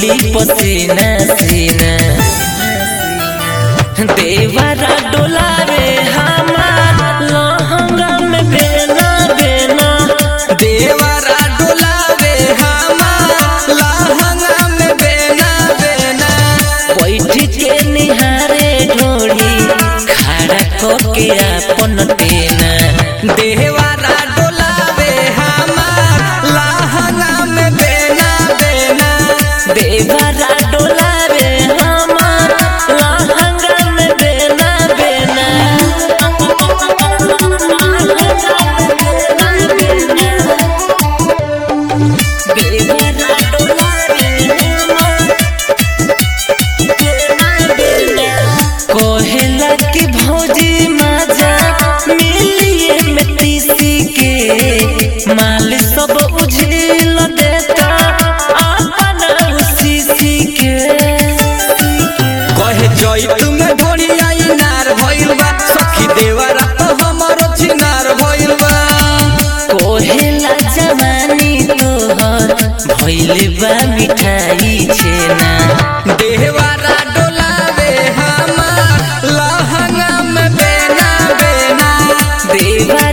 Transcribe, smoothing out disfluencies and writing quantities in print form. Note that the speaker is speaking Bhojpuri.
पसीना सीना देवरा डोलावे हमार लहंगा में बेना बेना देवरा डोलावे हमार लहंगा में बेना बेना बैठ के निहारे ढोली खड़ा करके अपन तेना देवरा डोलावे हमार लहंगा में बेना बेना देवरा डोलावे हमार लहंगा में बेना बेना देवरा डोलावे हमार कोहेला की भौजी मजा मिलिए में तीसी के माल सब उझिल देता अपन सीसी के कहे जई तुम्हें ढोली आई नार भइल बा सखी देवरा तो हमरो छिनार भइल बा कोहेला जवानी तोहर भइल बा मिठाई छेना देवरा डोलावे हमार लहंगा में बेना बेना देवरा